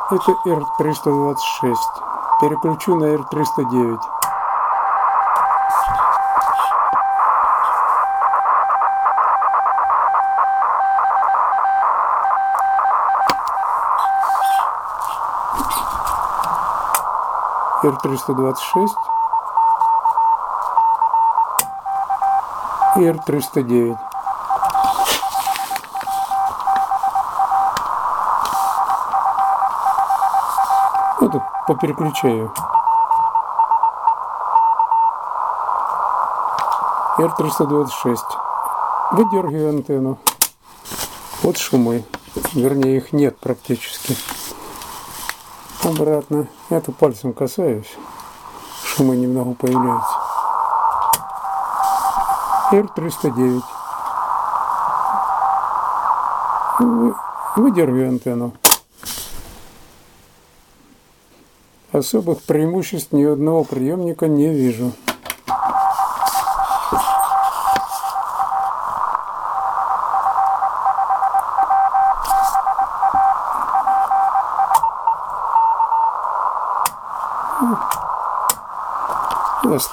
Это R326. Переключу на R309. R326 и R309. Вот попереключаю. R326. Выдергиваю антенну. Вот шумы. Вернее, их нет практически. Обратно. Это пальцем касаюсь. Шумы немного появляются. R309. Выдергиваю антенну. Особых преимуществ ни одного приемника не вижу.